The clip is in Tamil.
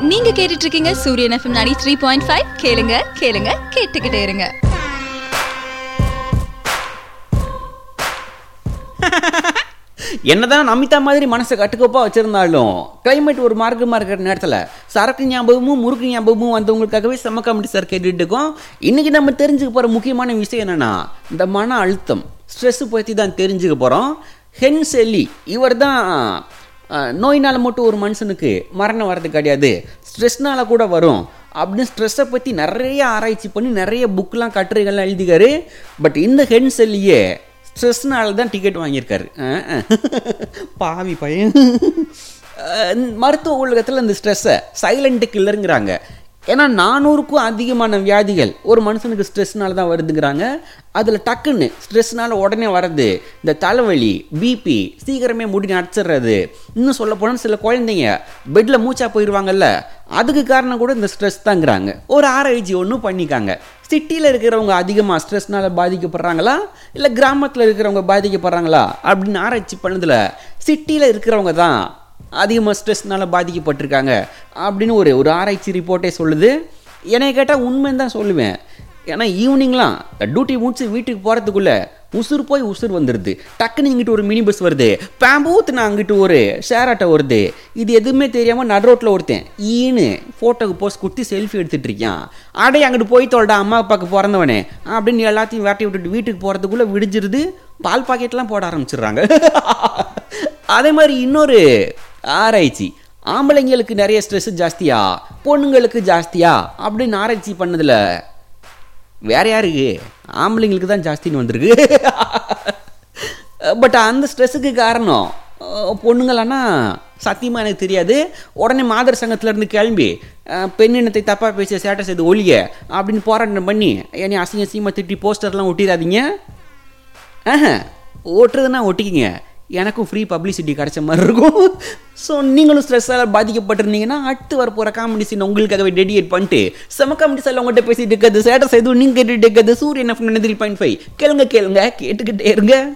நீங்க கேட்டுட்டு இருக்கீங்க சூரியன் FM 93.5. கேளுங்க கேளுங்க கேட்டுக்கிட்டே இருங்க. என்னதான் நமிதா மாதிரி மனசை கட்டுக்கோப்பா வச்சிருந்தாலும் கிளைமேட் ஒரு மார்க்கமாக இருக்கிற நேரத்தில் சரக்கு ஞாபகமும் முறுக்கு ஞாபகமும் வந்தவங்களுக்காகவே செம்ம காமெடி சார் கேட்டுட்டு இருக்கோம். இன்னைக்கு நம்ம தெரிஞ்சுக்க போகிற முக்கியமான விஷயம் என்னன்னா, இந்த மன அழுத்தம் ஸ்ட்ரெஸ் பற்றி தான் தெரிஞ்சுக்க போகிறோம். ஹென்செல்லி இவர் தான் நோயினால் மட்டும் ஒரு மனுஷனுக்கு மரணம் வர்றது கிடையாது, ஸ்ட்ரெஸ்னால கூட வரும் அப்படின்னு ஸ்ட்ரெஸ்ஸை பற்றி நிறைய ஆராய்ச்சி பண்ணி நிறைய புக்கெலாம் கட்டுரைகள்லாம் எழுதிக்காரு. பட் இந்த ஹென்செல்லியே ஸ்ட்ரெஸ்னால தான் டிக்கெட் வாங்கியிருக்காரு. பாவி பையன். மருத்துவ உலகத்தில் இந்த ஸ்ட்ரெஸ்ஸை சைலண்ட் கில்லருங்கிறாங்க. ஏன்னா 400க்கும் அதிகமான வியாதிகள் ஒரு மனுஷனுக்கு ஸ்ட்ரெஸ்னால தான் வருதுங்கிறாங்க. அதில் டக்குன்னு ஸ்ட்ரெஸ்னால உடனே வர்றது இந்த தலைவலி, பிபி, சீக்கிரமே முடி நடிச்சிடுறது, இன்னும் சொல்ல போனால் சில குழந்தைங்க பெட்டில் மூச்சா போயிடுவாங்கல்ல, அதுக்கு காரணம் கூட இந்த ஸ்ட்ரெஸ் தாங்கிறாங்க. ஒரு ஆராய்ச்சி ஒன்றும் பண்ணிக்காங்க. சிட்டியில் இருக்கிறவங்க அதிகமாக ஸ்ட்ரெஸ்னால் பாதிக்கப்படுறாங்களா இல்லை கிராமத்தில் இருக்கிறவங்க பாதிக்கப்படுறாங்களா அப்படின்னு ஆராய்ச்சி பண்ணதில் சிட்டியில் இருக்கிறவங்க தான் அதிகமாக ஸ்ட்ரெஸ்னால் பாதிக்கப்பட்டிருக்காங்க அப்படின்னு ஒரு ஆராய்ச்சி ரிப்போர்ட்டே சொல்லுது. என்னை கேட்டால் உண்மைன்னு தான் சொல்லுவேன். ஏன்னா ஈவினிங்லாம் டியூட்டி முடிச்சு வீட்டுக்கு போகிறதுக்குள்ளே உசுறு போய் உசுறு வந்துடுது. டக்குன்னு இங்கிட்டு ஒரு மினி பஸ் வருது, பேம்பூத்துனா அங்கிட்டு ஒரு ஷேர் ஆட்டோ வருது. இது எதுவுமே தெரியாமல் நடு ரோட்டில் ஒருத்தன் ஈன்னு ஃபோட்டோக்கு போஸ்ட் கொடுத்து செல்ஃபி எடுத்துகிட்டு இருக்கான். அடைய அங்கிட்டு போய் தோல்டா அம்மா அப்பாவுக்கு பிறந்தவனே அப்படின்னு எல்லாத்தையும் வேட்டையை விட்டுட்டு வீட்டுக்கு போகிறதுக்குள்ளே விடிஞ்சிருது. பால் பாக்கெட்லாம் போட ஆரம்பிச்சிடுறாங்க. அதே மாதிரி இன்னொரு ஆராய்ச்சி, ஆம்பளைங்களுக்கு நிறைய ஸ்ட்ரெஸ் ஜாஸ்தியா பொண்ணுங்களுக்கு ஜாஸ்தியா அப்படின்னு ஆராய்ச்சி பண்ணதில் வேற யாருக்கு, ஆம்பளைங்களுக்கு தான் ஜாஸ்தின்னு வந்திருக்கு. பட் அந்த ஸ்ட்ரெஸ்ஸுக்கு காரணம் பொண்ணுங்களான்னா சத்தியமாக எனக்கு தெரியாது. உடனே மாதர் சங்கத்திலேருந்து கிளம்பி பெண்ணினத்தை தப்பாக பேச சேட்டை செய்து ஒழிய அப்படின்னு போராட்டம் பண்ணி என்னை அசிங்க அசிங்கமாக திட்டி போஸ்டர்லாம் ஒட்டிடாதீங்க. ஓட்டுறதுன்னா ஒட்டிக்கிங்க, எனக்கும் ஃப்ரீ பப்ளிசிட்டி கிடைச்ச மாதிரி இருக்கும். ஸோ நீங்களும் ஸ்ட்ரெஸ்ஸால் பாதிக்கப்பட்டிருந்தீங்கன்னா அடுத்து வர போகிற காமெடி சீன் உங்களுக்காகவே டெடிகேட் பண்ணிட்டு செம காமெடி சார் உங்கள்கிட்ட பேசிட்டு இருக்கிறது சேட்டஸ் எதுவும் நீங்கள் கேட்டுட்டு இருக்கிறது சூரியன் FM 93.5. கேளுங்க கேளுங்க கேட்டுக்கிட்டே இருங்க.